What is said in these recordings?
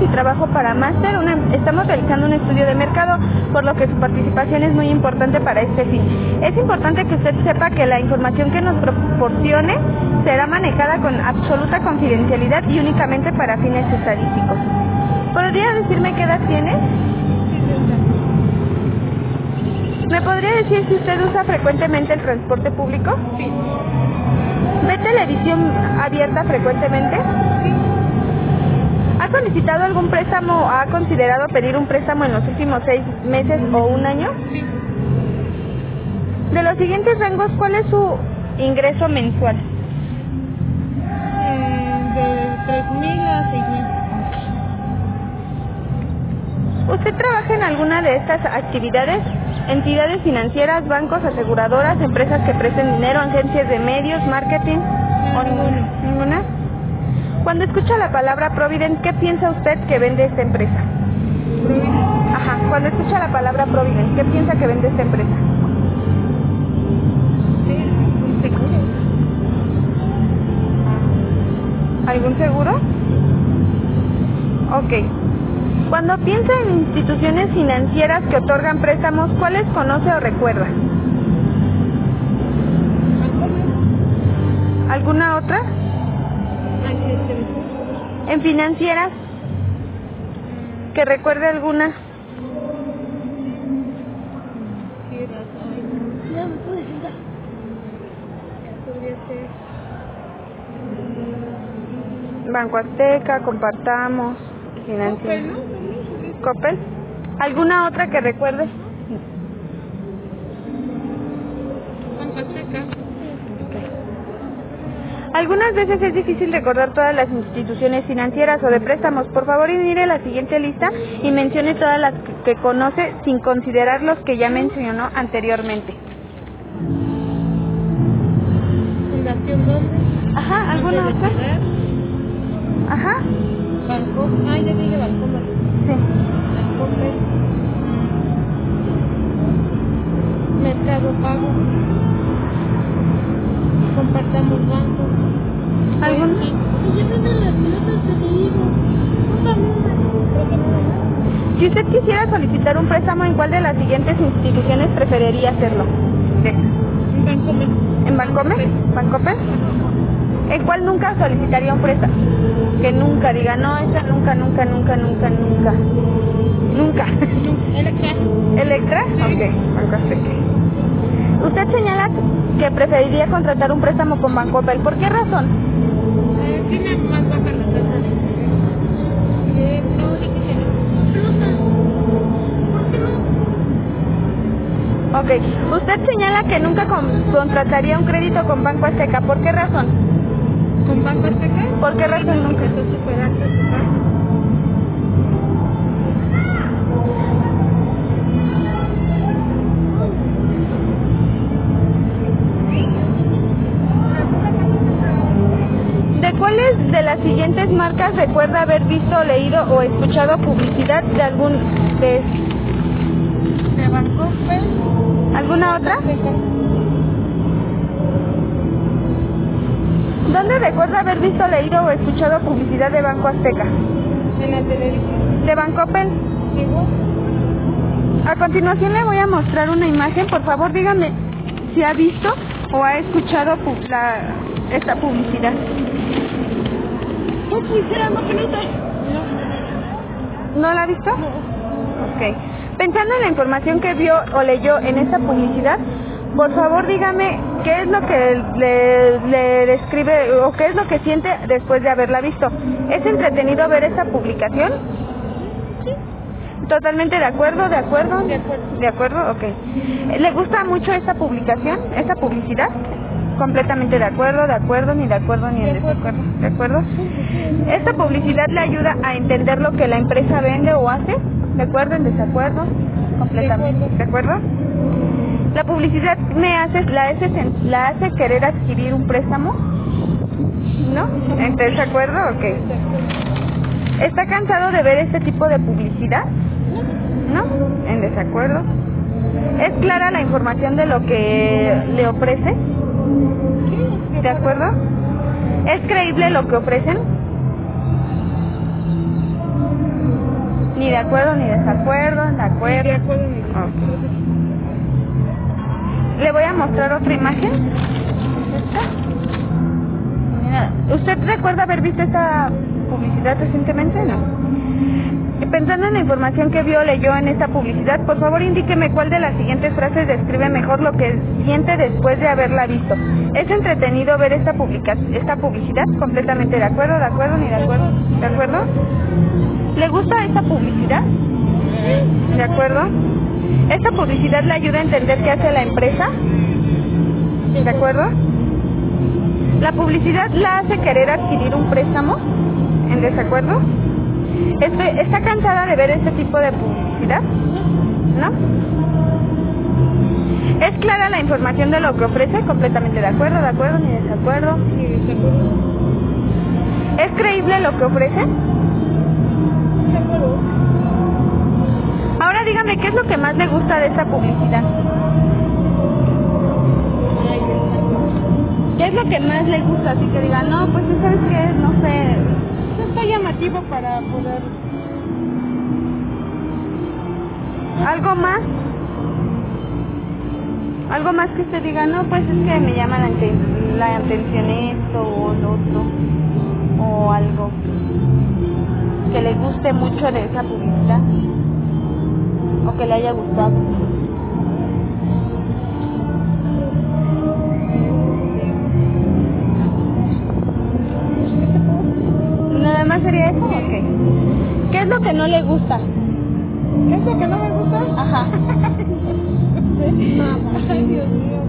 trabajo para máster. Estamos realizando un estudio de mercado, por lo que su participación es muy importante para este fin. Es importante que usted sepa que la información que nos proporcione será manejada con absoluta confidencialidad y únicamente para fines estadísticos. ¿Podría decirme qué edad tiene? ¿Me podría decir si usted usa frecuentemente el transporte público? Sí. ¿Ve televisión abierta frecuentemente? Sí. ¿Ha solicitado algún préstamo o ha considerado pedir un préstamo en los últimos 6 meses o un año? Sí. De los siguientes rangos, ¿cuál es su ingreso mensual? De 3,000 a 6,000. ¿Usted trabaja en alguna de estas actividades? Entidades financieras, bancos, aseguradoras, empresas que presten dinero, agencias de medios, marketing. ¿O ninguna? Cuando escucha la palabra Provident, ¿qué piensa usted que vende esta empresa? Ajá, cuando escucha la palabra Provident, ¿qué piensa que vende esta empresa? Un seguro. ¿Algún seguro? Ok. Cuando piensa en instituciones financieras que otorgan préstamos, ¿cuáles conoce o recuerda? ¿Alguna otra? ¿En financieras? ¿Que recuerde alguna? Banco Azteca, Compartamos, Financiera. ¿Coppel? ¿Alguna otra que recuerde? Banco Azteca. Algunas veces es difícil recordar todas las instituciones financieras o de préstamos. Por favor, mire la siguiente lista y mencione todas las que conoce sin considerar los que ya mencionó anteriormente. Fundación Donde. Ajá, ¿alguna otra? Ajá. Banco. Ah, ya dije Banco. Sí. Bancomer. Mercado Pago. Compartamos Banco. ¿Algún? Si usted quisiera solicitar un préstamo, ¿en cuál de las siguientes instituciones preferiría hacerlo? Bancomer. ¿En Bancomer? ¿Bancomer? ¿En cuál nunca solicitaría un préstamo? Que nunca diga, no, esa nunca. ¿Nunca? Electra. ¿Electra? Ok, Banco Azteca. Usted señala que preferiría contratar un préstamo con Bancoppel. ¿Por qué razón? Tiene más baja la tasa de interés. No, dije que no. ¿Por qué no? Ok, usted señala que nunca contrataría un crédito con Banco Azteca. ¿Por qué razón? ¿Con Banco Azteca? ¿Por qué razón nunca? Está súper alto su pago. ¿De cuáles de las siguientes marcas recuerda haber visto, leído o escuchado publicidad de algún de Bancomer. alguna otra? ¿Dónde recuerda haber visto, leído o escuchado publicidad de Banco Azteca? En la televisión. ¿De Bancoppel? Llegó. A continuación le voy a mostrar una imagen. Por favor, dígame si ha visto o ha escuchado esta publicidad. ¿No la ha visto? No. Ok. Pensando en la información que vio o leyó en esta publicidad, por favor dígame qué es lo que le describe o qué es lo que siente después de haberla visto. ¿Es entretenido ver esta publicación? Sí. ¿Totalmente de acuerdo? De acuerdo. ¿De acuerdo? Ok. ¿Le gusta mucho esta publicación, esta publicidad? Completamente de acuerdo, ni de acuerdo, ni en desacuerdo. ¿De acuerdo? Esta publicidad le ayuda a entender lo que la empresa vende o hace. ¿De acuerdo? ¿En desacuerdo? Completamente. ¿De acuerdo? La publicidad la hace querer adquirir un préstamo. ¿No? ¿En desacuerdo? Ok. ¿Está cansado de ver este tipo de publicidad? ¿No? ¿En desacuerdo? ¿Es clara la información de lo que le ofrece? ¿De acuerdo? ¿Es creíble lo que ofrecen? Ni de acuerdo ni desacuerdo, de acuerdo. De acuerdo ni Ok. Le voy a mostrar otra imagen. ¿Esta? Mira, ¿usted recuerda haber visto esta publicidad recientemente? No. Pensando en la información que vio o leyó en esta publicidad, por favor indíqueme cuál de las siguientes frases describe mejor lo que siente después de haberla visto. ¿Es entretenido ver esta publicidad? Completamente de acuerdo, ni de acuerdo. ¿De acuerdo? ¿Le gusta esta publicidad? ¿De acuerdo? ¿Esta publicidad le ayuda a entender qué hace la empresa? ¿De acuerdo? ¿La publicidad la hace querer adquirir un préstamo? ¿En desacuerdo? ¿Está cansada de ver este tipo de publicidad? ¿No? ¿Es clara la información de lo que ofrece? Completamente de acuerdo, ni desacuerdo. Ni desacuerdo. ¿Es creíble lo que ofrece? De acuerdo. Ahora dígame, ¿qué es lo que más le gusta de esta publicidad? Ay, ¿Qué es lo que más le gusta? Así que diga, no, pues ¿sabes qué? No sé. está llamativo para poder... ¿Algo más? Algo más que usted diga, no, pues es que me llama la atención esto o lo otro. O algo que le guste mucho de esa publicidad. O que le haya gustado. ¿Nada más sería eso? Ok. ¿Qué es lo que no le gusta? ¿Eso que no me gusta? Ajá. Ay, Dios mío.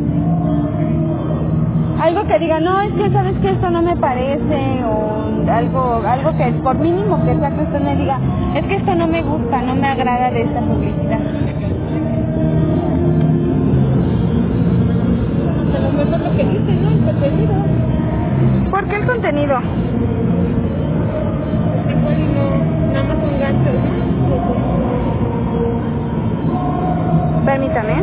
Algo que diga, no, es que sabes que esto no me parece, o algo que por mínimo que sea que usted me diga, es que esto no me gusta, no me agrada de esta publicidad. A lo mejor lo que dice, ¿no? El contenido. ¿Por qué el contenido? Igual y no, nada más un gancho, ¿no? Permítame.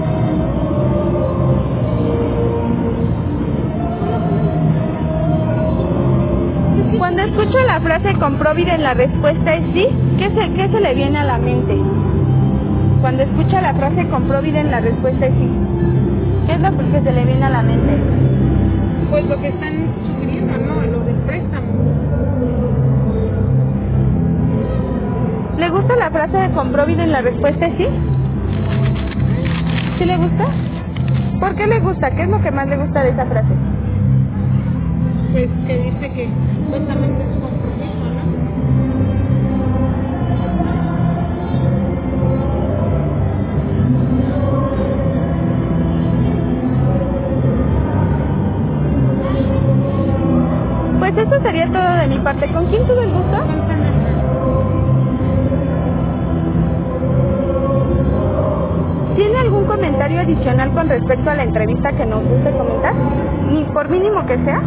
Cuando escucho la frase "comproviden", la respuesta es sí, ¿qué se le viene a la mente? Cuando escucha la frase "comproviden", la respuesta es sí. ¿Qué es lo que se le viene a la mente? Pues lo que están sugiriendo, ¿no? Lo del préstamo. ¿Le gusta la frase de "comproviden", la respuesta es sí? ¿Sí le gusta? ¿Por qué le gusta? ¿Qué es lo que más le gusta de esa frase? Pues que dice que supuestamente es compromiso, ¿no? Pues eso sería todo de mi parte. ¿Con quién tuve el gusto? ¿Tiene algún comentario adicional con respecto a la entrevista que nos guste comentar? Ni por mínimo que sea.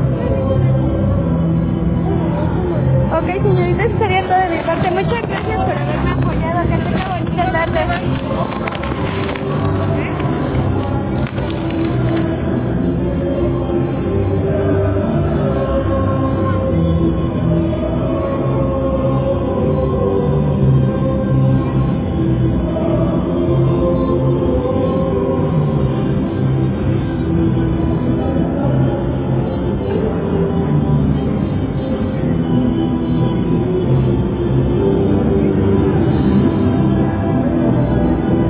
Ok, señorita, eso sería todo de mi parte. Muchas gracias por haberme apoyado. Que tenga bonita tarde.